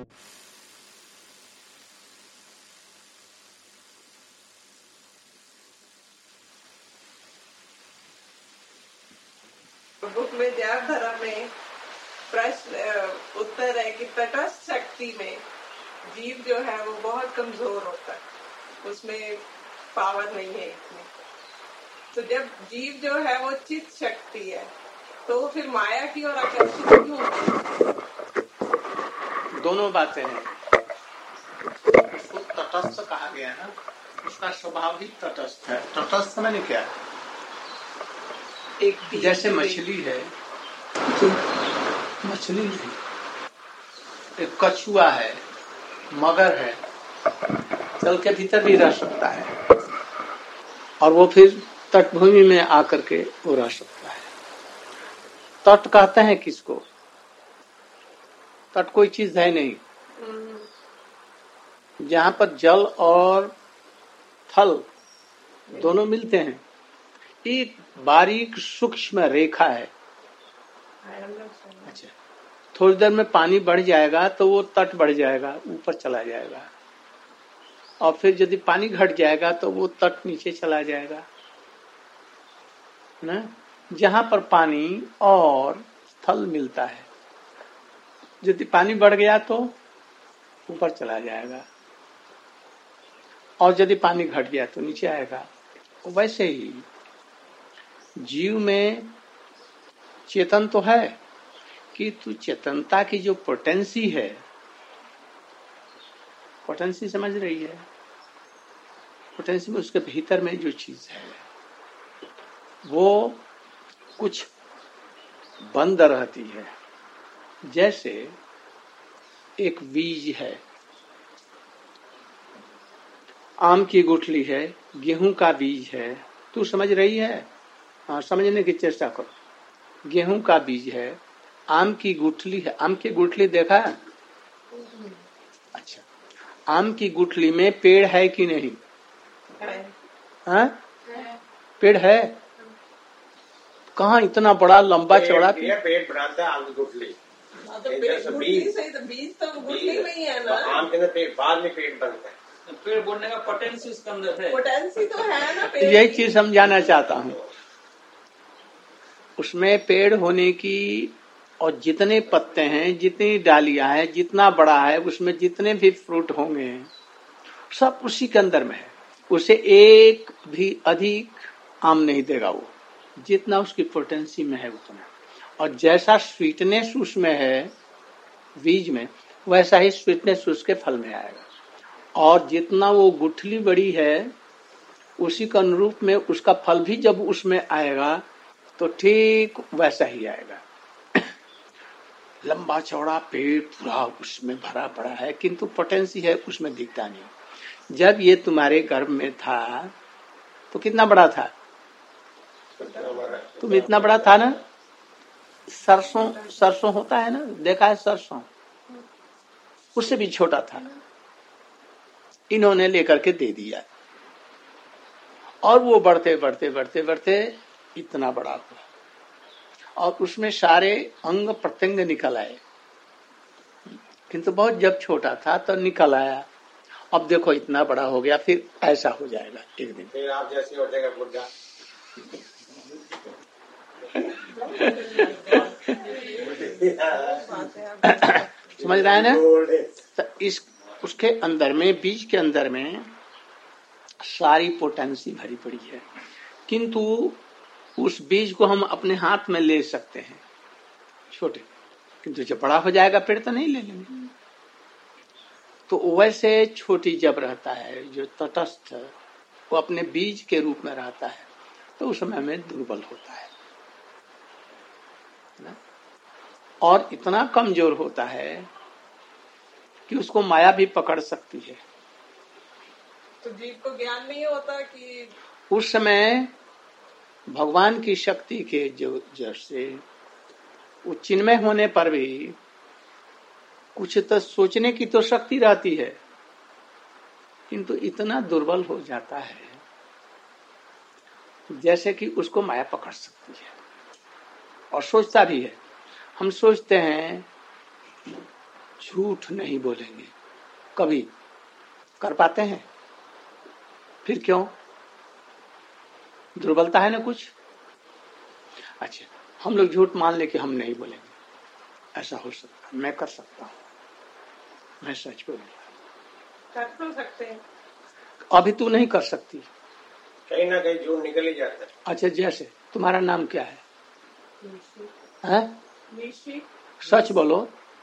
Book में ध्यान धर्म में प्रश्न उत्तर है कि तटस्थ शक्ति में जीव जो है वो बहुत कमजोर होता है, उसमें पावर नहीं है इतनी। तो जब जीव जो है वो चित शक्ति है तो फिर माया की ओर आकर्षित क्यों होता है? दोनों बातें हैं। उसको तटस्थ कहा गया है ना, उसका स्वभाव ही तटस्थ है। तटस्थ मैंने क्या, एक जैसे मछली है, मछली नहीं, एक कछुआ है, मगर है, जल के भीतर भी रह सकता है और वो फिर तटभूमि में आकर के वो रह सकता है। तट कहते हैं किसको? तट कोई चीज है नहीं, जहां पर जल और थल दोनों मिलते हैं, एक बारीक सूक्ष्म रेखा है। अच्छा, थोड़ी देर में पानी बढ़ जाएगा तो वो तट बढ़ जाएगा, ऊपर चला जाएगा, और फिर यदि पानी घट जाएगा तो वो तट नीचे चला जाएगा ना। जहां पर पानी और स्थल मिलता है, यदि पानी बढ़ गया तो ऊपर चला जाएगा, और यदि पानी घट गया तो नीचे आएगा। वैसे ही जीव में चेतन तो है कि तू चेतनता की जो पोटेंसी है, पोटेंसी समझ रही है? पोटेंसी में उसके भीतर में जो चीज है वो कुछ बंद रहती है। जैसे एक बीज है, आम की गुठली है, गेहूं का बीज है, तू समझ रही है? हाँ, समझने की चेष्टा करो। गेहूं का बीज है, आम की गुठली है। आम की गुठली देखा है? अच्छा, आम की गुठली में पेड़ है कि नहीं? हाँ, पेड़ है। कहाँ इतना बड़ा लंबा चौड़ा पेड़ बनाता है आम की गुठली। बीज तो गुठली में ही है ना। आम के अंदर पेड़, बाद में पेड़ बनता है। पेड़ बोलने का पोटेंसी उसके अंदर है। पोटेंसी तो है ना। यही चीज समझाना चाहता हूँ। उसमें पेड़ होने की, और जितने पत्ते हैं, जितनी डालियां हैं, जितना बड़ा है, उसमें जितने भी फ्रूट होंगे सब उसी के अंदर में है। उसे एक भी अधिक आम नहीं देगा वो, जितना उसकी पोटेंसी में है उतना। और जैसा स्वीटनेस उसमें है बीज में, वैसा ही स्वीटनेस उसके फल में आएगा। और जितना वो गुठली बड़ी है उसी के अनुरूप में उसका फल भी जब उसमें आएगा तो ठीक वैसा ही आएगा। लंबा चौड़ा पेड़ पूरा उसमें भरा पड़ा है, किंतु पोटेंसी है उसमें दिखता नहीं। जब ये तुम्हारे गर्भ में था तो कितना बड़ा था? तुम इतना बड़ा था ना। सरसों होता है ना, देखा है सरसों? उससे भी छोटा था, इन्होंने लेकर के दे दिया, और वो बढ़ते बढ़ते बढ़ते बढ़ते इतना बड़ा हुआ, और उसमें सारे अंग प्रत्यंग निकल आए। किंतु बहुत जब छोटा था तो निकल आया, अब देखो इतना बड़ा हो गया, फिर ऐसा हो जाएगा एक दिन। फिर आप जैसे हो जाएगा बुढ़ा। समझ रहा है ना? तो इस उसके अंदर में, बीज के अंदर में सारी पोटेंसी भरी पड़ी है, किंतु उस बीज को हम अपने हाथ में ले सकते हैं छोटे, किंतु जब बड़ा हो जाएगा पेड़ तो नहीं ले लेंगे। तो वैसे छोटी जब रहता है जो तटस्थ, वो अपने बीज के रूप में रहता है, तो उस समय में दुर्बल होता है ना? और इतना कमजोर होता है कि उसको माया भी पकड़ सकती है। तो जीव को ज्ञान नहीं होता कि उस समय भगवान की शक्ति के जो जैसे वो चिन्मय होने पर भी कुछ तो सोचने की तो शक्ति रहती है, किंतु इतना दुर्बल हो जाता है जैसे कि उसको माया पकड़ सकती है, और सोचता भी है। हम सोचते हैं झूठ नहीं बोलेंगे कभी। कर पाते हैं? फिर क्यों? दुर्बलता है ना कुछ। अच्छा, हम लोग झूठ मान ले कि हम नहीं बोलेंगे, ऐसा हो सकता है? मैं कर सकता हूं, मैं सच बोलूंगा। कर तो सकते हैं। अभी तू नहीं कर सकती। कहीं ना कहीं झूठ निकल ही जाता है। अच्छा, जैसे तुम्हारा नाम क्या है? निशी। हैं? निशी। सच बोलो।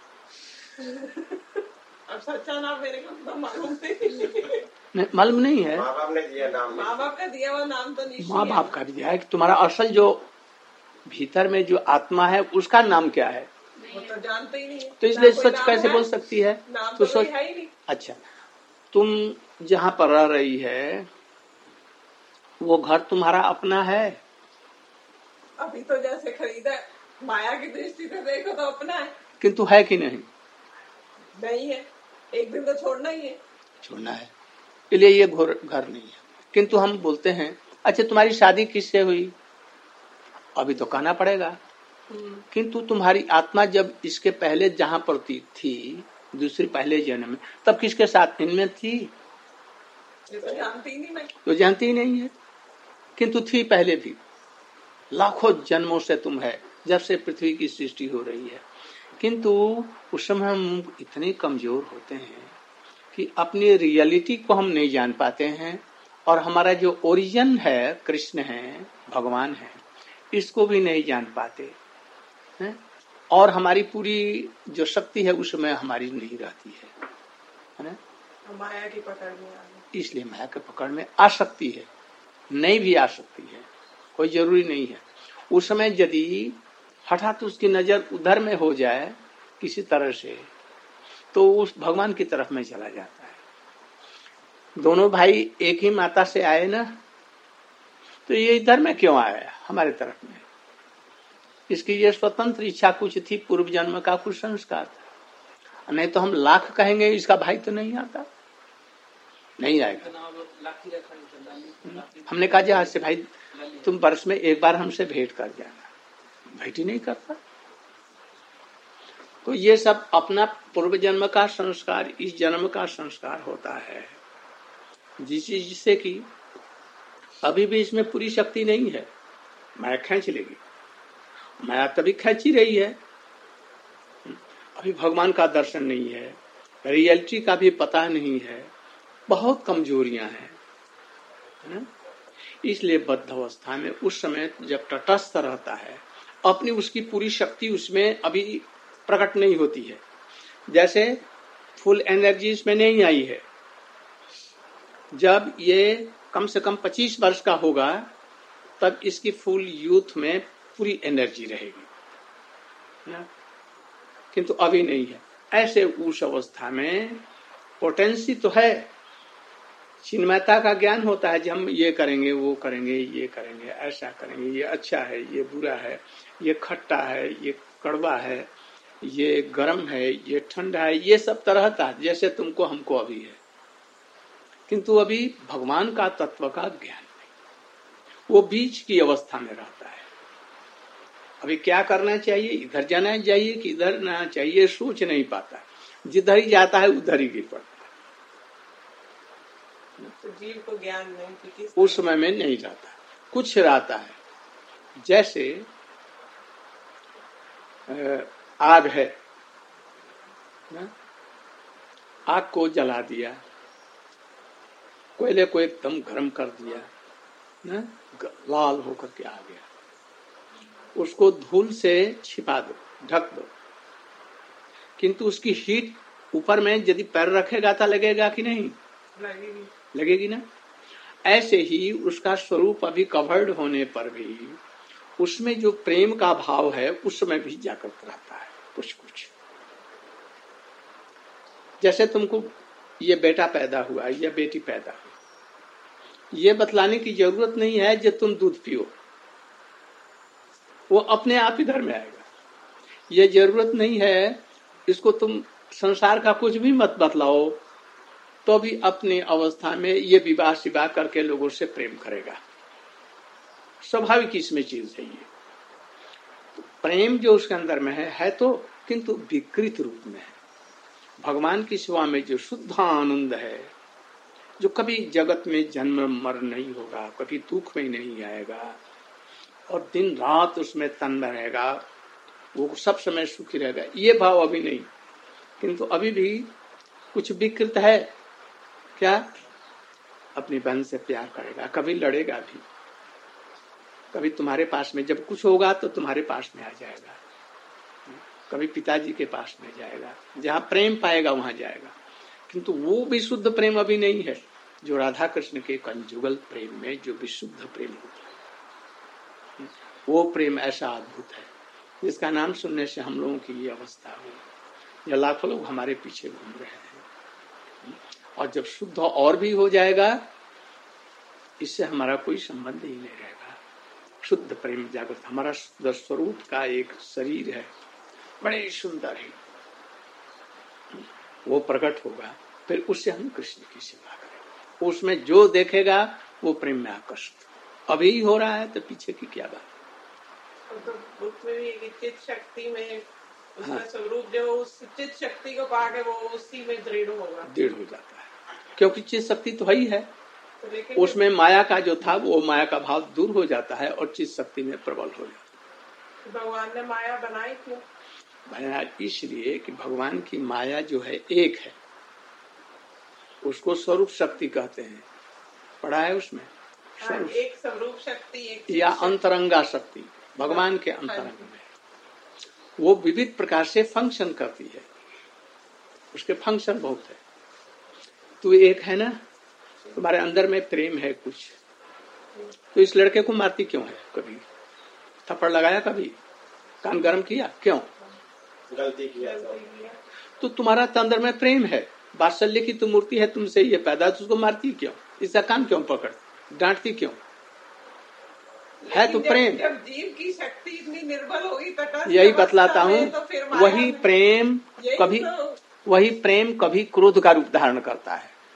अब सच्चा नाम मेरे को तो मालूम नहीं। मालूम नहीं है? माँ बाप ने दिया नाम। माँ बाप का दिया हुआ नाम तो निशी माँ है। बाप का भी दिया है कि तुम्हारा असल जो भीतर में जो आत्मा है उसका नाम क्या है? वो तो जानते ही नहीं है। तो इसलिए ना कोई सच नाम कैसे है, बोल सकती है? नाम तो तो कोई सच। है ही नहीं। अच्छा, तुम जहाँ पर रह रही है वो घर तुम्हारा अपना है? अभी तो जैसे खरीदा, माया की दृष्टि से देखो तो अपना है। किंतु है कि नहीं? नहीं है, एक दिन तो छोड़ना ही है। छोड़ना है, इसलिए ये घर नहीं है। किंतु हम बोलते हैं अच्छा तुम्हारी शादी किससे हुई? अभी तो कहना पड़ेगा। किंतु तुम्हारी आत्मा जब इसके पहले जहां पर थी दूसरी पहले जन्म में, तब किसके साथ इनमें थी? ये तो जानती ही नहीं मैं। तो जानती ही नहीं है, किंतु थी पहले भी। लाखों जन्मों से तुम है, जब से पृथ्वी की सृष्टि हो रही है। किंतु उस समय हम इतने कमजोर होते हैं कि अपनी रियलिटी को हम नहीं जान पाते हैं, और हमारा जो ओरिजिन है, कृष्ण है, भगवान है, इसको भी नहीं जान पाते हैं। और हमारी पूरी जो शक्ति है उसमें हमारी नहीं रहती है ना? माया की पकड़ में आ गई। इसलिए माया के पकड़ में आ सकती है, नहीं भी आ सकती है, कोई जरूरी नहीं है। उस समय यदि हठात उसकी नजर उधर में हो जाए किसी तरह से, तो उस भगवान की तरफ में चला जाता है। दोनों भाई एक ही माता से आए ना, तो ये इधर में क्यों आया हमारे तरफ में? इसकी ये स्वतंत्र इच्छा कुछ थी, पूर्व जन्म का कुछ संस्कार था। नहीं तो हम लाख कहेंगे इसका भाई तो नहीं आता, नहीं आएगा। हमने कहा जहाज से भाई तुम वर्ष में एक बार हमसे भेंट कर जाना, भेंट ही नहीं करता। तो ये सब अपना पूर्व जन्म का संस्कार, इस जन्म का संस्कार होता है, जिससे कि अभी भी इसमें पूरी शक्ति नहीं है। माया खींच लेगी, माया तभी खींच ही रही है। अभी भगवान का दर्शन नहीं है, रियलिटी का भी पता नहीं है, बहुत कमजोरियां हैं, है ना? इसलिए बद्ध अवस्था में उस समय जब तटस्थ रहता है, अपनी उसकी पूरी शक्ति उसमें अभी प्रकट नहीं होती है। जैसे फुल एनर्जी इसमें नहीं आई है। जब ये कम से कम 25 वर्ष का होगा तब इसकी फुल यूथ में पूरी एनर्जी रहेगी ना? किंतु अभी नहीं है। ऐसे उस अवस्था में पोटेंसी तो है, चिन्मयता का ज्ञान होता है, जब हम ये करेंगे, वो करेंगे, ये करेंगे, ऐसा करेंगे, ये अच्छा है, ये बुरा है, ये खट्टा है, ये कड़वा है, ये गर्म है, ये ठंडा है, ये सब तरह का जैसे तुमको हमको अभी है। किंतु अभी भगवान का तत्व का ज्ञान नहीं, वो बीच की अवस्था में रहता है। अभी क्या करना चाहिए, इधर जाना चाहिए कि इधर ना चाहिए, सोच नहीं पाता, जिधर ही जाता है उधर ही गिर पड़ता है। तो जीव को ज्ञान नहीं कि उस समय में नहीं रहता, कुछ रहता है। जैसे आग है ना? आग को जला दिया, कोयले को एकदम गर्म कर दिया ना, लाल होकर के आ गया, उसको धूल से छिपा दो, ढक दो, किंतु उसकी हीट ऊपर में यदि पैर रखेगा तो लगेगा कि नहीं? लगेगी ना। ऐसे ही उसका स्वरूप अभी कवर्ड होने पर भी उसमें जो प्रेम का भाव है उसमें भी जागृत रहता है कुछ कुछ। जैसे तुमको ये बेटा पैदा हुआ, ये बेटी पैदा हुई, ये बतलाने की जरूरत नहीं है जब तुम दूध पियो, वो अपने आप इधर में आएगा। ये जरूरत नहीं है इसको तुम संसार का कुछ भी मत बतलाओ, तो भी अपनी अवस्था में ये विवाह शिवाह करके लोगों से प्रेम करेगा। स्वाभाविक इसमें चीज है ये। तो प्रेम जो उसके अंदर में है तो, किंतु विकृत रूप में है। भगवान की सेवा में जो शुद्ध आनंद है, जो कभी जगत में जन्म मर नहीं होगा, कभी दुख में नहीं आएगा और दिन रात उसमें तन्मय रहेगा, वो सब समय सुखी रहेगा, ये भाव अभी नहीं। किंतु अभी भी कुछ विकृत है। क्या? अपनी बहन से प्यार करेगा, कभी लड़ेगा भी, कभी तुम्हारे पास में जब कुछ होगा तो तुम्हारे पास में आ जाएगा, कभी पिताजी के पास में जाएगा, जहां प्रेम पाएगा वहां जाएगा। किंतु वो भी शुद्ध प्रेम अभी नहीं है जो राधा कृष्ण के कंजुगल प्रेम में जो विशुद्ध प्रेम होता है। वो प्रेम ऐसा अद्भुत है जिसका नाम सुनने से हम लोगों की ये अवस्था हुई। या लाखों लोग हमारे पीछे घूम रहे हैं। और जब शुद्ध और भी हो जाएगा, इससे हमारा कोई संबंध ही नहीं रहेगा। शुद्ध प्रेम जागृत हमारा शुद्ध स्वरूप का एक शरीर है, बड़े सुंदर है, वो प्रकट होगा। फिर उससे हम कृष्ण की सेवा करेंगे। उसमें जो देखेगा वो प्रेम में आकर्षित। अभी हो रहा है तो पीछे की क्या बात। तो बुक में भी चित्त शक्ति में उसका स्वरूप जो उस चित्त शक्ति को पाके वो उसी में दृढ़ होगा, दृढ़ हो जाता है। क्योंकि चित्त शक्ति तो ही है, उसमें माया का जो था वो माया का भाव दूर हो जाता है और चित्त शक्ति में प्रबल हो जाता है। भगवान ने माया बनाई क्यों? बनाया इसलिए कि भगवान की माया जो है एक है, उसको स्वरूप शक्ति कहते हैं। पढ़ा है उसमें एक स्वरूप शक्ति, एक या अंतरंगा शक्ति भगवान के अंतरंग में वो विविध प्रकार से फंक्शन करती है। उसके फंक्शन बहुत है। तो एक है ना, तुम्हारे अंदर में प्रेम है कुछ, तो इस लड़के को मारती क्यों है? कभी थप्पड़ लगाया, कभी कान गर्म किया, क्यों? गलती किया तो तुम्हारा अंदर में प्रेम है, वात्सल्य की तो मूर्ति है तुमसे ये पैदा, तो उसको मारती क्यों? इसका कान क्यों पकड़, डांटती क्यों? है तो प्रेम। जब जीव की शक्ति इतनी निर्बल होगी तो यही बतलाता हूँ, वही प्रेम कभी तो वही प्रेम कभी क्रोध का रूप धारण करता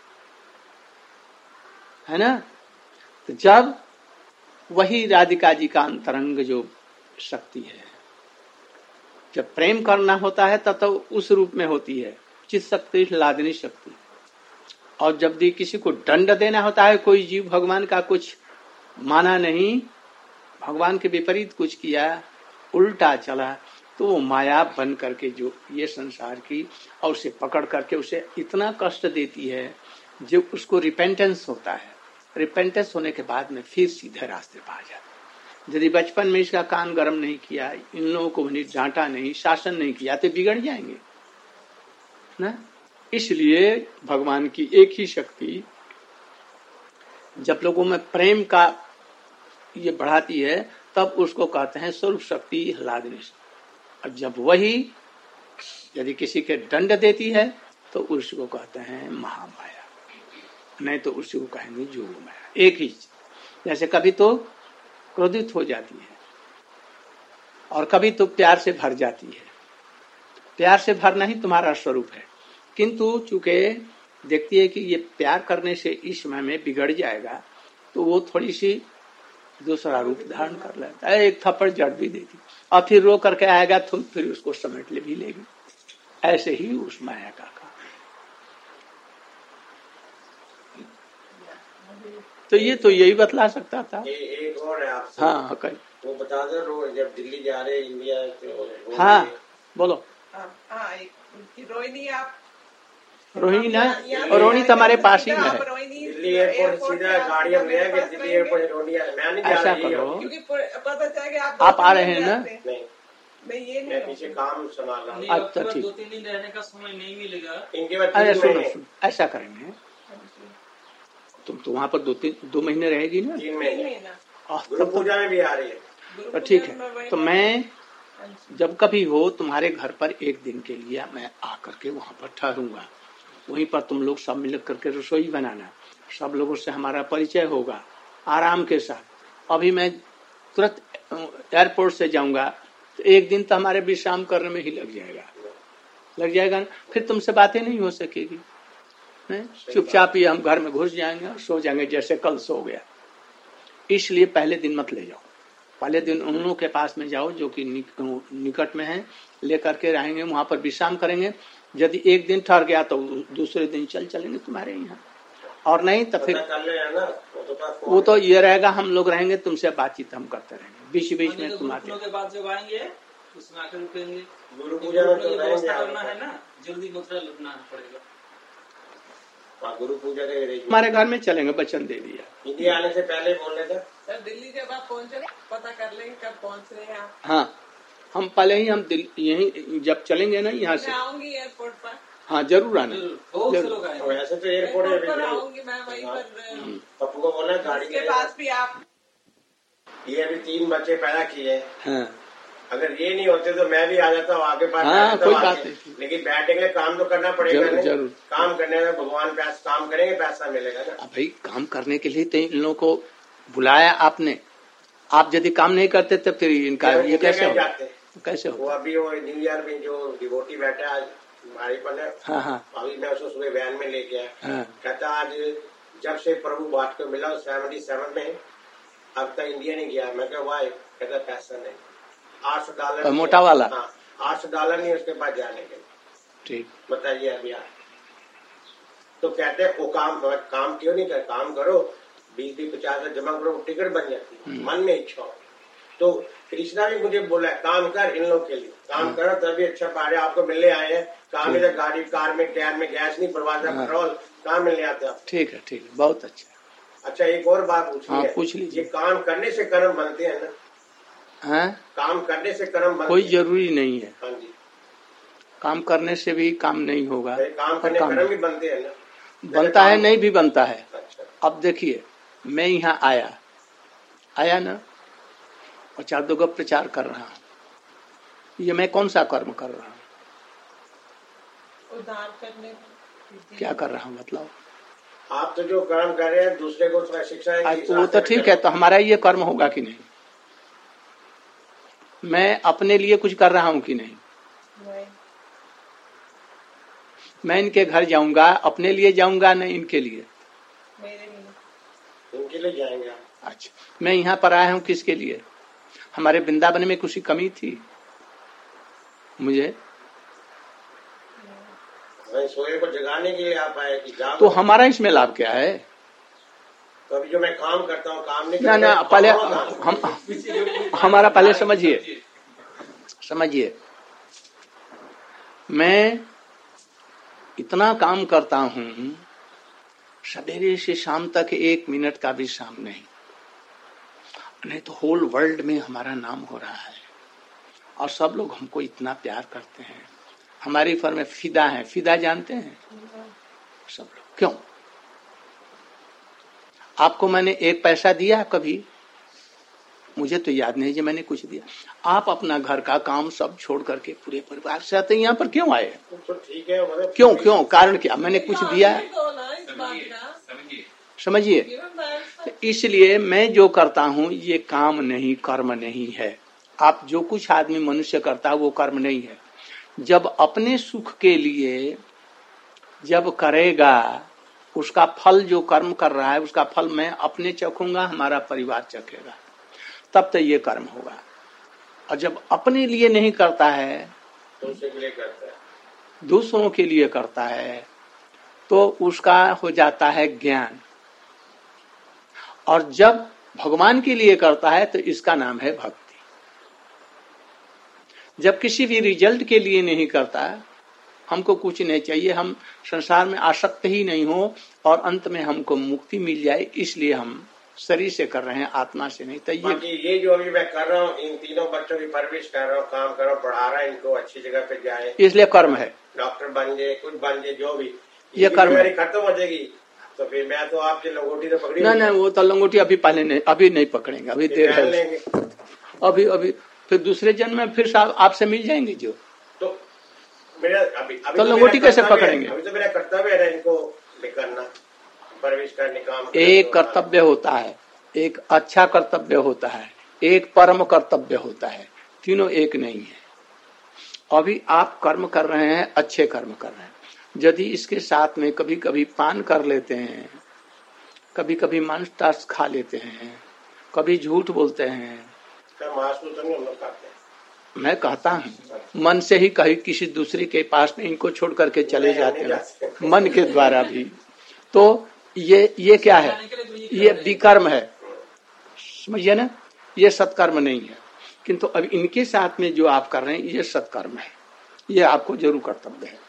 है ना। तो जब वही राधिका जी का अंतरंग जो शक्ति है, जब प्रेम करना होता है तब तो उस रूप में होती है चित्त शक्ति, लादनी शक्ति। और जब भी किसी को दंड देना होता है, कोई जीव भगवान का कुछ माना नहीं, भगवान के विपरीत कुछ किया, उल्टा चला, तो वो माया बन करके जो ये संसार की और उसे पकड़ करके उसे इतना कष्ट देती है, जो उसको रिपेंटेंस होता है। रिपेंटेंस होने के बाद में फिर सीधे रास्ते पर आ जाता। यदि बचपन में इसका कान गर्म नहीं किया, इन लोगों को डांटा नहीं, शासन नहीं किया, तो बिगड़ जाएंगे ना। इसलिए भगवान की एक ही शक्ति जब लोगों में प्रेम का ये बढ़ाती है, तब उसको कहते हैं स्वरूप शक्ति, ह्लादनी। और जब वही यदि किसी के दंड देती है तो उसको कहते हैं महामाया, नहीं तो उसी को कहेंगे जोग माया। एक ही, जैसे कभी तो क्रोधित हो जाती है और कभी तो प्यार से भर जाती है। प्यार से भरना ही तुम्हारा स्वरूप है, किंतु चूंकि देखती है कि ये प्यार करने से इस समय में बिगड़ जाएगा, तो वो थोड़ी सी दूसरा रूप धारण कर लेता है, एक थप्पड़ जड़ भी देती और फिर रो करके आएगा तो फिर उसको समेट ले भी लेगी। ऐसे ही उस माया का काम। तो ये तो यही बतला सकता था। एक और है आपसे। हाँ कहीं वो बता दो, जब दिल्ली जा रहे इंडिया तो हाँ बोलो। रोहिणी, आप रोहिणी ना, और रोहिणी तो हमारे पास ही में है। दिल्ली एयरपोर्ट सीधा गाड़ी हम ले आएंगे, दिल्ली एयरपोर्ट रोहिणी। मैं नहीं जा ऐसा रही करो, क्योंकि पता चला कि आप आ रहे हैं ना? नहीं, ये मैं पीछे काम संभाल रहा हूँ। अच्छा ठीक। 2-3 दिन रहने का समय नहीं मिलेगा। इनके बाद अरे 3 सुनो महीने। सुनो, ऐसा करेंगे, तुम तो वहाँ पर 2 महीने रहेगी ना? 3 महीने। गुरु तब तो पूजा में भी आ रही है। ठीक है। तो मैं जब कभी हो तुम्हारे घर पर एक दिन के लिए मैं आकर के वहाँ पर ठहरूंगा। वहीं पर तुम लोग सब मिल करके रसोई बनाना, सब लोगों से हमारा परिचय होगा आराम के साथ। अभी मैं तुरंत एयरपोर्ट से जाऊंगा तो एक दिन तो हमारे विश्राम करने में ही लग जाएगा ना। फिर तुमसे बातें नहीं हो सकेगी, चुपचाप ही हम घर में घुस जाएंगे और सो जाएंगे जैसे कल सो गया। इसलिए पहले दिन मत ले जाओ, पहले दिन उन लोगों के पास में जाओ जो कि निकट में है, लेकर के रहेंगे, वहां पर विश्राम करेंगे। यदि एक दिन ठहर गया तो दूसरे दिन चलेंगे तुम्हारे यहाँ, और नहीं तो फिर वो तो ये रहेगा, हम लोग रहेंगे तुमसे बातचीत हम करते रहेंगे, बीच बीच में तुम आते के बाद जब आएंगे उसमें आकर रुकेंगे। गुरु पूजा में तो व्यवस्था करना है ना, जल्दी मथुरा लगना पड़ेगा। गुरु पूजा के हमारे घर में चलेंगे, वचन दे दिया। इंडिया आने से पहले बोल रहे थे सर, दिल्ली जब आप पहुंचे पता कर लेंगे कब पहुंच रहे हैं आप। हाँ, हम पहले ही हम यहीं जब चलेंगे ना यहाँ से, मैं आऊंगी एयरपोर्ट पर। हाँ जरूर आना। वैसे तो एयरपोर्ट पर आऊंगी मैं, वहीं पर पप्पू को बोला गाड़ी के पास भी आप। ये अभी 3 बच्चे पैदा किए, हाँ। अगर ये नहीं होते तो मैं भी आ जाता हूँ आगे पास। हाँ, कोई बात नहीं, लेकिन बैठेंगे, काम तो करना पड़ेगा। जरूर, जरूर। काम करने में भगवान काम करेंगे, पैसा मिलेगा ना। भाई काम करने के लिए तो इन लोगों को बुलाया आपने, आप यदि काम नहीं करते तो फिर इनका ये कैसे हो? कैसे हो? वो अभी वो न्यू ईयर में जो डिवोटी बैठा आज हमारी पर, हाँ हाँ, अभी मैं उसको सुबह वैन में लेके आया। हाँ। कहता आज जब से प्रभु बात को मिला 77 में अब तक इंडिया नहीं गया। मैं क्या वाई? कहता पैसा नहीं, $800 मोटा वाला। हाँ, $800 नहीं उसके पास जाने के। ठीक, बताइए अभी आप तो कहते हैं वो काम क्यों नहीं कर? काम करो, 20-50 जमा करो, टिकट बन जाती, मन में इच्छा हो। तो कृष्णा भी मुझे बोला काम कर, इन लोग के लिए काम करो तभी अच्छा पा रहे। आपको मिलने आए हैं, काम इधर गाड़ी कार में कैन में गैस नहीं भरवाता, पेट्रोल कहाँ मिलने आते आप? ठीक है, ठीक है, बहुत अच्छा। अच्छा एक और बात पूछनी है। पूछ लीजिए। ये काम करने से कर्म बनते हैं ना? हाँ, काम करने से कर्म बनते कोई जरूरी नहीं है। हाँ जी, काम करने से भी काम नहीं होगा, काम करने कर्म भी बनते हैं ना? बनता है, नहीं भी बनता है। अच्छा। अब देखिए, मैं यहाँ आया ना, और 4 2 प्रचार कर रहा हूँ, ये मैं कौन सा कर्म कर रहा हूँ? उद्धार करने क्या कर रहा हूँ बताओ? आप तो जो कर्म कर रहे हैं दूसरे को शिक्षा वो तो ठीक है, तो हमारा ये कर्म होगा कि नहीं? मैं अपने लिए कुछ कर रहा हूँ कि नहीं? मैं इनके घर जाऊंगा, अपने लिए जाऊंगा नहीं, इनके लिए, मेरे लिए, इनके लिए जाएंगे। अच्छा, मैं यहाँ पर आया हूँ किसके लिए? हमारे वृंदावन में कुछ कमी थी मुझे, सोए को जगाने के लिए आप आए कि जाओ। तो हमारा इसमें लाभ क्या है? तो अभी जो मैं काम करता हूँ काम नहीं ना ना, पहले हमारा पहले समझिए, मैं इतना काम करता हूँ, सवेरे से शाम तक 1 मिनट का भी शाम नहीं तो होल वर्ल्ड में हमारा नाम हो रहा है, और सब लोग हमको इतना प्यार करते हैं, हमारी फर्म में फिदा है। फिदा जानते हैं सब लोग, क्यों? आपको मैंने 1 पैसा दिया कभी? मुझे तो याद नहीं कि मैंने कुछ दिया। आप अपना घर का काम सब छोड़ करके पूरे परिवार से आते यहाँ पर क्यों आए? तो ठीक है, मतलब क्यों कारण क्या? मैंने कुछ दिया है? समझिए, इसलिए मैं जो करता हूँ ये काम नहीं, कर्म नहीं है। आप जो कुछ आदमी मनुष्य करता है वो कर्म नहीं है। जब अपने सुख के लिए जब करेगा, उसका फल जो कर्म कर रहा है उसका फल मैं अपने चखूंगा, हमारा परिवार चखेगा, तब तो ये कर्म होगा। और जब अपने लिए नहीं करता है, दूसरों के लिए करता है, तो उसका हो जाता है ज्ञान। और जब भगवान के लिए करता है तो इसका नाम है भक्ति। जब किसी भी रिजल्ट के लिए नहीं करता, हमको कुछ नहीं चाहिए, हम संसार में आसक्त ही नहीं हो और अंत में हमको मुक्ति मिल जाए, इसलिए हम शरीर से कर रहे हैं, आत्मा से नहीं। तो ये जो अभी मैं कर रहा हूँ, इन तीनों बच्चों की परवरिश कर रहा हूँ, काम कर रहा हूँ, पढ़ा रहा है, इनको अच्छी जगह पे जाए, इसलिए कर्म है। डॉक्टर बन जाए, कुछ बन जाए, जो भी ये कर्म है। खत्म हो जाएगी तो फिर मैं तो आपकी लंगोटी तो पकड़ी नहीं, वो तो लंगोटी अभी पहले नहीं, अभी नहीं पकड़ेंगे, अभी देर है। अभी फिर दूसरे जन्म में फिर आपसे मिल जाएंगे जो, तो मेरा अभी तो लंगोटी कैसे पकड़ेंगे? अभी तो मेरा कर्तव्य है इनको करना, परवरिश करने, काम। एक कर्तव्य होता है, एक अच्छा कर्तव्य होता है, एक परम कर्तव्य होता है, तीनों एक नहीं है। अभी आप कर्म कर रहे हैं, अच्छे कर्म कर रहे हैं। यदि इसके साथ में कभी कभी पान कर लेते हैं, कभी कभी मांस टास खा लेते हैं, कभी झूठ बोलते हैं, मांस तो हम लोग खाते हैं, मैं कहता हूँ मन से ही कहीं किसी दूसरे के पास में इनको छोड़ करके चले जाते हैं मन के द्वारा भी, तो ये क्या है, ये विकर्म है, समझिए ना, ये सत्कर्म नहीं है। किंतु अब इनके साथ में जो आप कर रहे हैं ये सत्कर्म है, ये आपको जरूर कर्तव्य है।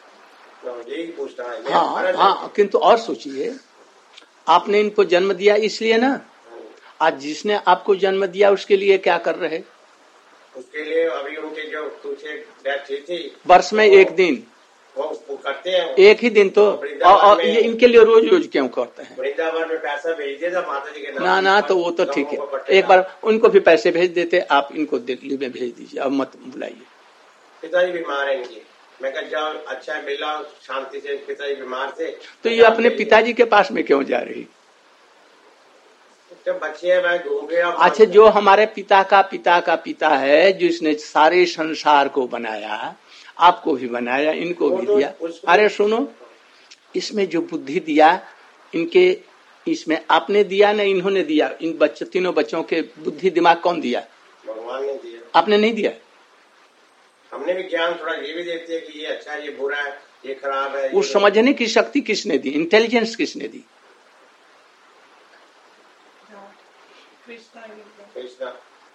हाँ, किंतु और सोचिए, आपने इनको जन्म दिया इसलिए ना, आज जिसने आपको जन्म दिया उसके लिए क्या कर रहे, उसके लिए अभी उनके जो डेथ थी वर्ष में एक दिन वो करते हैं, एक ही दिन तो, और ये इनके लिए रोज रोज क्यों करते हैं? वृंदावन में पैसा भेज देता माता जी के नाम। ना तो वो तो ठीक है, एक बार उनको भी पैसे भेज देते, आप इनको दिल्ली में भेज दीजिए, अब मत बुलाइए। पिताजी बीमार है इनके, मैं कह जाओ अच्छा मिला शांति से, पिताजी बीमार थे तो ये अपने पिताजी के पास में क्यों जा रही? जब बच्चे हैं मैं घूम गया। अच्छा, जो हमारे पिता का पिता है, जिसने सारे संसार को बनाया, आपको भी बनाया, इनको भी दिया। अरे सुनो, इसमें जो बुद्धि दिया इनके, इसमें आपने दिया ना इन्होंने दिया? इन बच्चों, तीनों बच्चों के बुद्धि दिमाग कौन दिया? भगवान ने दिया। आपने नहीं दिया? हमने भी ज्ञान थोड़ा ये भी देते हैं कि ये अच्छा है, ये बुरा है, ये खराब है। वो समझने की शक्ति किसने दी? इंटेलिजेंस किसने दी? कृष्णा।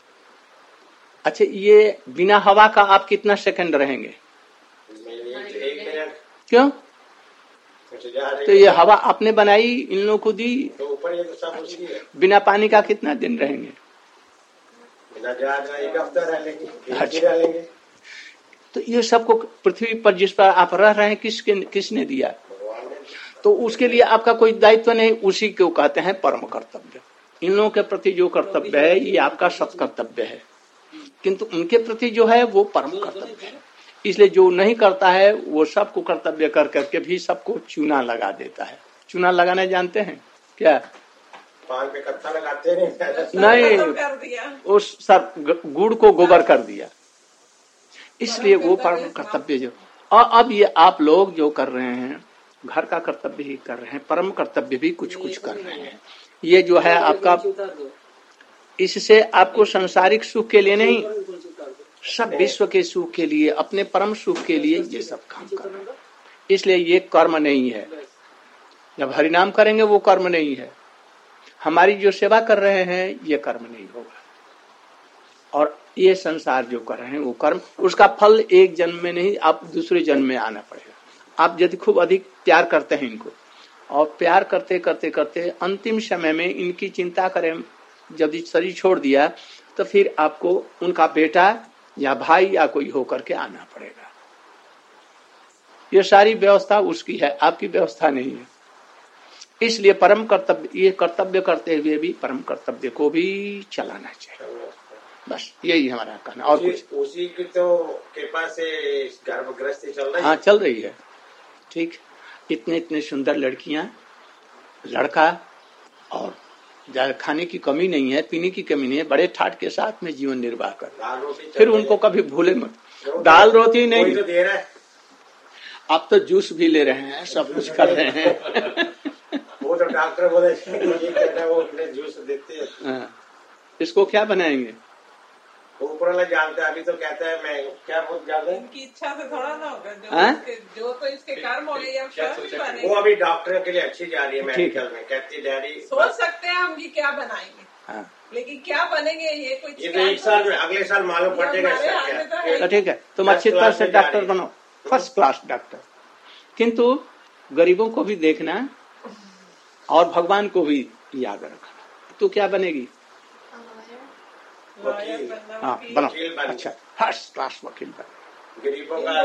अच्छा, ये बिना हवा का आप कितना सेकंड रहेंगे? एक मिनट। क्यों? तो ये हवा आपने बनाई, इन लोगों को दी, तो ऊपर ये तो सब उसकी है। बिना पानी का कितना दिन रहेंगे? बिना जहाज एक हफ्ता रह लेंगे। अच्छा, तो ये सबको पृथ्वी पर जिस पर आप रह रहे हैं किसने दिया? तो उसके लिए आपका कोई दायित्व नहीं, उसी को कहते हैं परम कर्तव्य। इन लोगों के प्रति जो कर्तव्य है ये आपका सत्कर्तव्य है, किंतु उनके प्रति जो है वो परम कर्तव्य है। इसलिए जो नहीं करता है वो सबको कर्तव्य कर करके भी सबको चूना लगा देता है। चूना लगाना जानते हैं क्या? पान पे कत्था लगाते नहीं, उस सब गुड़ को गोबर कर दिया, इसलिए वो परम कर्तव्य जो। और अब ये आप लोग जो कर रहे हैं घर का कर्तव्य ही कर रहे हैं, परम कर्तव्य भी कुछ कुछ कर रहे हैं। ये जो है आपका, इससे आपको सांसारिक सुख के लिए नहीं, सब विश्व के सुख के लिए, अपने परम सुख के लिए ये सब काम कर रहे हैं। इसलिए ये कर्म नहीं है। जब हरिनाम करेंगे वो कर्म नहीं है। हमारी जो सेवा कर रहे हैं ये कर्म नहीं होगा। और ये संसार जो कर रहे हैं वो कर्म, उसका फल एक जन्म में नहीं, आप दूसरे जन्म में आना पड़ेगा। आप यदि खूब अधिक प्यार करते हैं इनको, और प्यार करते करते करते अंतिम समय में इनकी चिंता करें, यदि शरीर छोड़ दिया तो फिर आपको उनका बेटा या भाई या कोई होकर के आना पड़ेगा। ये सारी व्यवस्था उसकी है, आपकी व्यवस्था नहीं है। इसलिए परम कर्तव्य, ये कर्तव्य करते हुए भी परम कर्तव्य को भी चलाना चाहिए। बस यही हमारा कहना, और कुछ। उसी की तो कृपा से गर्भगृहस्थी चल रही है। हाँ, चल रही है, ठीक। इतने इतने सुंदर लड़कियां, लड़का, और ज्यादा खाने की कमी नहीं है, पीने की कमी नहीं है, बड़े ठाट के साथ में जीवन निर्वाह कर। फिर उनको कभी भूले मत, दाल रोटी नहीं तो दे रहा है। आप तो जूस भी ले रहे हैं, सब कुछ कर रहे हैं। वो तो डॉक्टर बोले ये कहता है वो जूस देते हैं। इसको क्या बनाएंगे? ऊपर वाला जानता है, अभी तो कहता है मैं क्या बहुत ज्यादा इनकी इच्छा से थोड़ा ना होगा, जो तो इसके कर्म हो गए। वो अभी डॉक्टर के लिए अच्छी जा रही है मेडिकल में, कहती है डैडी सोच सकते हैं हम कि क्या बनाएंगे, लेकिन क्या बनेंगे ये कुछ, ये तो एक साल में, अगले साल मालूम पड़ेगा। ठीक है, तुम अच्छी तरह से डॉक्टर बनो, फर्स्ट क्लास डॉक्टर। किंतु गरीबों को भी देखना और भगवान को भी याद रखना। तो क्या बनेगी? हाँ, बनो। अच्छा, फर्स्ट क्लास वकील बनो। गरीबों का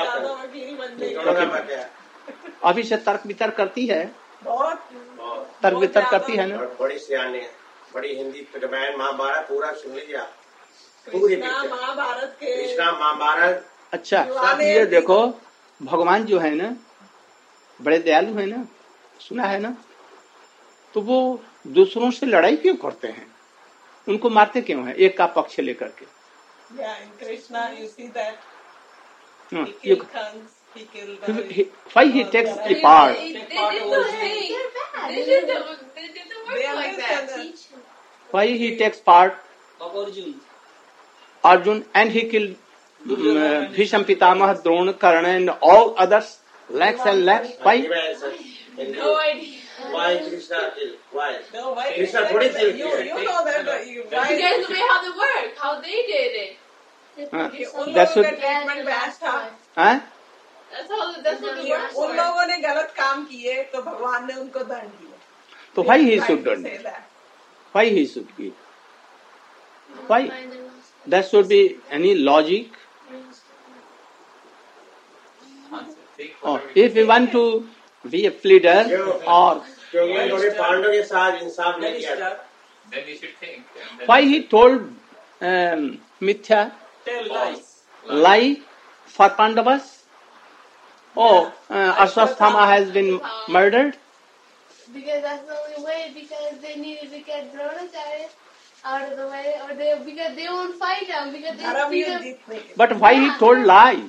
अभी से तर्क वितर्क करती है, तर्क वितर्क करती है ना, बड़ी सियानी है, बड़ी हिंदी रामायण महाभारत पूरा सुन लीजिए आप, पूरी महाभारत के कृष्णा महाभारत। अच्छा, सब ये देखो, भगवान जो है ना बड़े दयालु है ना, सुना है ना, तो वो दूसरों से लड़ाई क्यों करते हैं? उनको मारते क्यों हैं एक का पक्ष लेकर के? Why he takes the part? Why he takes part? Arjun, and he killed Bhisham Pitamaha, Drona, Karna and all others, lakhs and lakhs. Why? No idea. Why Krishna killed? Why? No, why Krishna thodi killed. you know that why Because the way how they work, how they did it. कि उन That लोगों should- का treatment batch था। Huh? That's what the work उन लोगों ने गलत काम किए तो भगवान ने उनको दंड दिया। So why he Trying should to do say it? that. Why he should give? Why? There should be any logic. Or if we want to be a leader or क्योंकि उन्होंने पांडव के साथ इंसाफ नहीं किया था। Then we should think. And then why he told Mithya Tell lies. lie for Pandavas? Oh, Ashwasthama has been murdered. Because that's the only way, because they needed to get Dronacharya out of the way, or because they won't fight him, because they धर्म see युद्ध him. जीतने के। But why he told lie?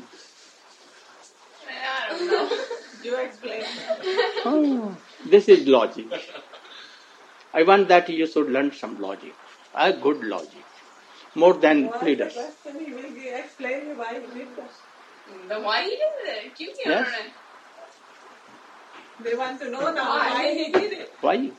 I don't know. You explain. Oh, this is logic. I want that you should learn some logic, a good logic, more than What leaders. the question he will explain why he did that. Then why he did it? क्यों किया Yes. उन्होंने? They want to know now Why? why he did it. Why?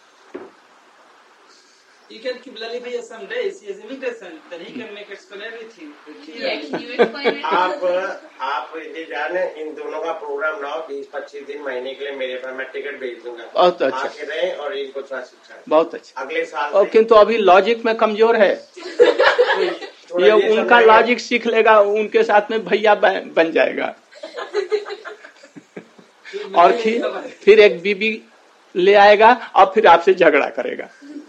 You can keep Lalibhaiya some days. He is immigration. Then he can make explain everything. Yeah, can you explain it? आप ये जाने इन दोनों का programme लाओ 20-25 दिन महीने के लिए मेरे पास मैं टिकट भेज दूंगा। बहुत अच्छा। आके रहे और इनको थोड़ा शिक्षा दें। बहुत अच्छा। अगले साल और से किंतु अभी लॉजिक में कमजोर है। थोड़ा ये ये उनका समझाएंगे। लॉजिक सीख लेगा, उनके साथ में भैया बन जाएगा। और फिर एक बीबी ले आएगा और फिर आपसे झगड़ा करेगा।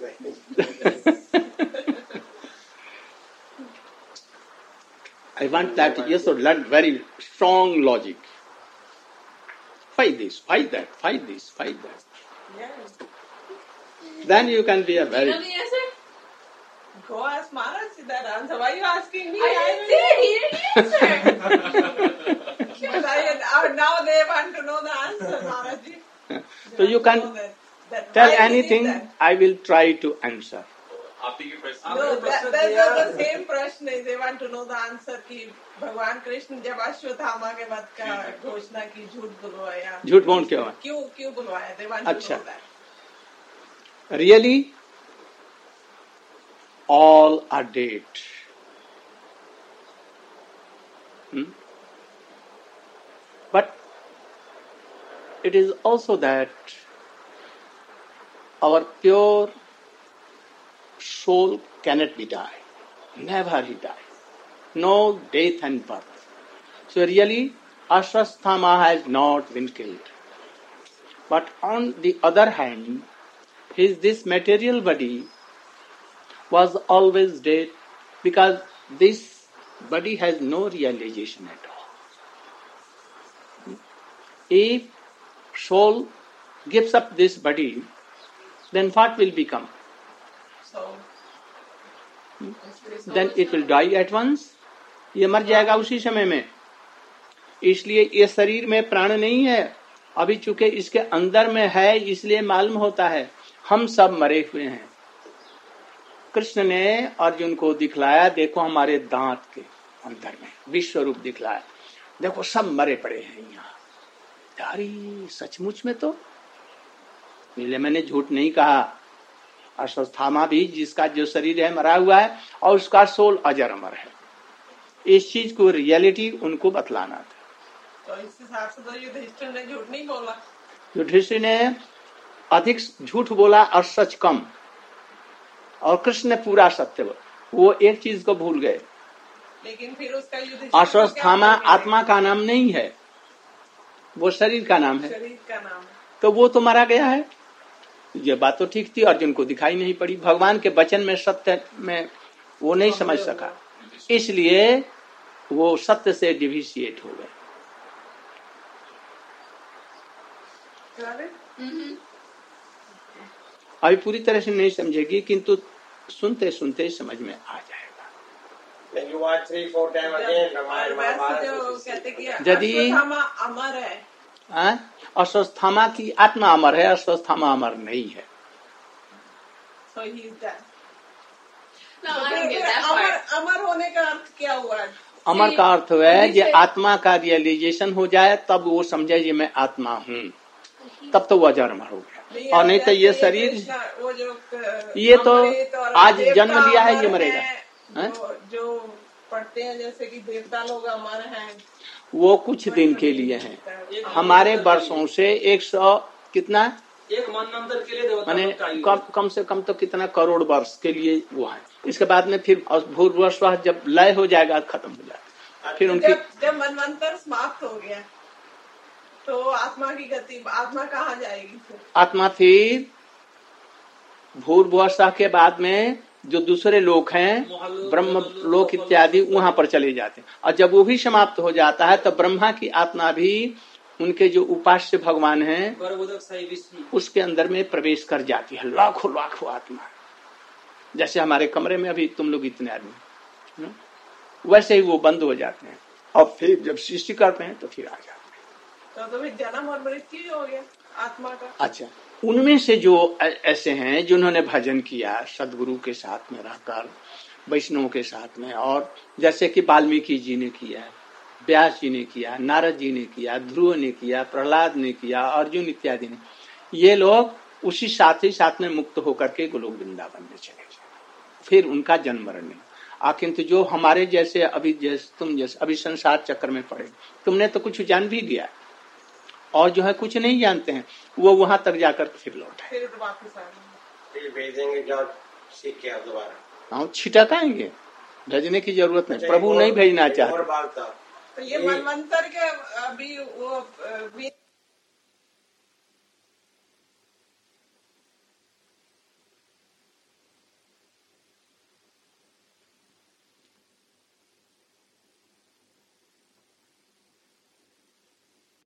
I want that you should learn very strong logic. Fight this, fight that, fight this, fight that. Yeah. Then you can be a You very... know the answer? Go ask Maharaj that answer. Why are you asking me? I did. He didn't answer. Now they want to know the answer, Maharaj. So you can tell anything, I will try to answer. after you press No, that's the same question is they want to know the answer कि भगवान कृष्ण जब अश्वत्थामा के वध का घोषणा की झूठ बुलवाया झूठ बोल क्यों है? क्यों बुलवाया they want to अच्छा। know that. Really, all are dead. But it is also that our pure soul cannot be died. Never he died. No death and birth. So really, Ashwasthama has not been killed. But on the other hand, this material body was always dead because this body has no realization at all. If soul gives up this body, then what will become? So, Then it will die at once. ये मर जाएगा उसी समय में. इसलिए ये शरीर में प्राण नहीं है. अभी चूंकि इसके अंदर में है इसलिए मालूम होता है हम सब मरे हुए हैं. कृष्ण ने अर्जुन को दिखलाया, देखो हमारे दांत के अंदर में विश्व रूप दिखलाया, देखो सब मरे पड़े हैं यहाँ. यारी सचमुच में तो इसलिए मैंने झूठ नहीं कहा. अश्वत्थामा भी जिसका जो शरीर है मरा हुआ है और उसका सोल अजर अमर है. इस चीज को रियलिटी उनको बतलाना था. तो इस हिसाब से तो युधिष्ठिर ने झूठ नहीं बोला. युधिष्ठिर ने अधिक झूठ बोला और सच कम, और कृष्ण ने पूरा सत्य बोला. वो एक चीज को भूल गए. लेकिन फिर उसका युधिष्ठिर अश्वत्थामा आत्मा का नाम नहीं है, वो शरीर का नाम है. शरीर का नाम है. तो वो तो मारा गया है. ये बात तो ठीक थी, अर्जुन को दिखाई नहीं पड़ी. भगवान के वचन में सत्य में वो नहीं समझ सका, इसलिए वो सत्य से डिविशिएट हो गए. अभी पूरी तरह से नहीं समझेगी, किंतु सुनते सुनते समझ में आ जाएगा. Then you watch 3-4 times again, Ramayana, वैसे जो Mahabharata. कहते कि यदि- अश्वत्थामा अमर है, अश्वत्थामा की आत्मा अमर है, अश्वत्थामा अमर नहीं है. so he is dead. No, I don't get that part. अमर होने का अर्थ क्या हुआ? अमर का अर्थ है कि आत्मा का रियलाइजेशन हो जाए तब वो समझे कि मैं आत्मा हूँ, तब तो वो अजर अमर हो गया। और नहीं तो ये शरीर वो जो ये तो आज देवता जन्म लिया है, ये अमर मरेगा। हैं, जो पढ़ते हैं जैसे कि देवता लोग अमर हैं, वो कुछ दिन के लिए हैं। हमारे वर्षों से 100 कितना एक मनवंतर के लिए देवता माने लोग का आयु कम से कम तो कितना करोड़ वर्ष के लिए वो है। इसके बाद में फिर भूर्भुवस्वाह जब लय हो जाएगा, खत्म हो जाएगा, फिर उनकी जब मनवंतर समाप्त हो गया तो आत्मा की गति, आत्मा कहाँ जाएगी फिर? आत्मा फिर भूर्भुवस्वाह के बाद में जो दूसरे लोक हैं, ब्रह्म लोक इत्यादि, वहां पर चले जाते हैं। और जब वो भी समाप्त हो जाता है तो ब्रह्मा की आत्मा भी उनके जो उपास्य भगवान हैं गर्भोदक साई विष्णु उसके अंदर में प्रवेश कर जाती है। लाखों लाखों आत्मा, जैसे हमारे कमरे में अभी तुम लोग इतने आदमी, वैसे ही वो बंद हो जाते हैं। और फिर जब सृष्टि करते हैं तो फिर आ जाते हैं। तो फिर जन्म और मृत्यु हो गया आत्मा का। अच्छा, उनमें से जो ऐसे हैं जिन्होंने भजन किया सदगुरु के साथ में रहकर, वैष्णव के साथ में, और जैसे कि वाल्मीकि जी ने किया, व्यास जी ने किया, नारद जी ने किया, ध्रुव ने किया, प्रहलाद ने किया, अर्जुन इत्यादि ने, ये लोग उसी साथ ही साथ में मुक्त होकर के गोलोक वृंदावन में चले गए। फिर उनका जन्म मरण नहीं। किंतु जो हमारे जैसे अभी तुम जैसे अभी संसार चक्र में पड़े, तुमने तो कुछ जान भी लिया और जो है कुछ नहीं जानते हैं, वो वहां तक जाकर फिर लौटे, फिर तो वापस आ गए, फिर भेजेंगे जाओ सीख के आप दोबारा। हाँ, छिटकाएंगे, भेजने की जरूरत नहीं, प्रभु नहीं भेजना चाहते। और बात था तो ये मनवंतर के अभी वो